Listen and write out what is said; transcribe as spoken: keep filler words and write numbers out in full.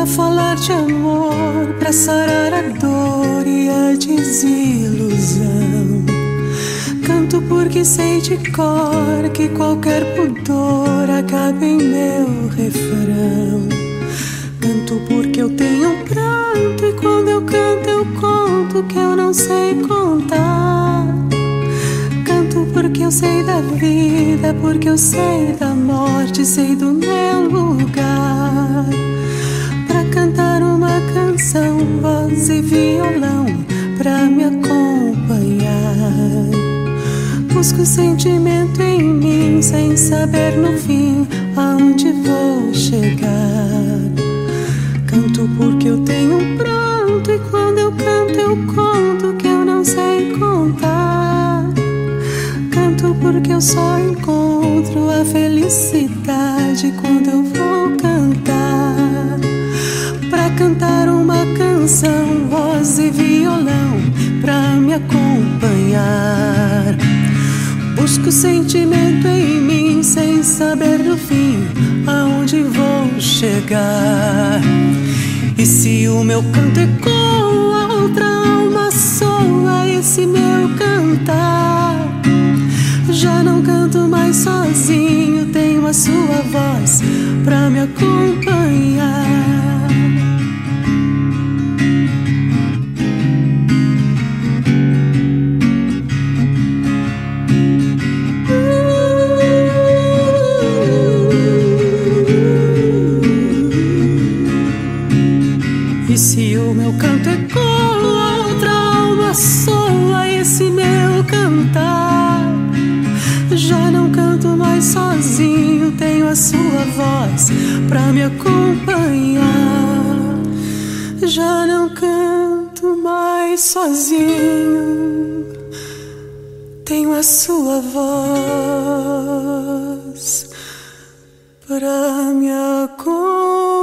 falar de amor, pra sarar a dor e a desilusão. Canto porque sei de cor que qualquer pudor acaba em meu refrão. Canto porque eu tenho um pranto e quando eu canto eu conto que eu não sei contar. Canto porque eu sei da vida, porque eu sei da morte, sei do meu lugar. Pra cantar uma canção, voz e violão, pra me acompanhar. Busco sentimento em mim, sem saber no fim aonde vou chegar. Canto porque eu tenho um pranto e quando eu canto eu conto que eu não sei contar. Canto porque eu só encontro a felicidade quando eu vou cantar. Pra cantar uma canção, voz e violão, pra me acompanhar. Busco sentimento em mim, sem saber no fim aonde vou chegar. E se o meu canto ecoa, outra alma soa esse meu cantar. Já não canto mais sozinho, tenho a sua voz pra me acompanhar. E se o meu canto ecoa, outra alma soa esse meu cantar. Já não canto mais sozinho, tenho a sua voz pra me acompanhar. Já não canto mais sozinho, tenho a sua voz pra me acompanhar.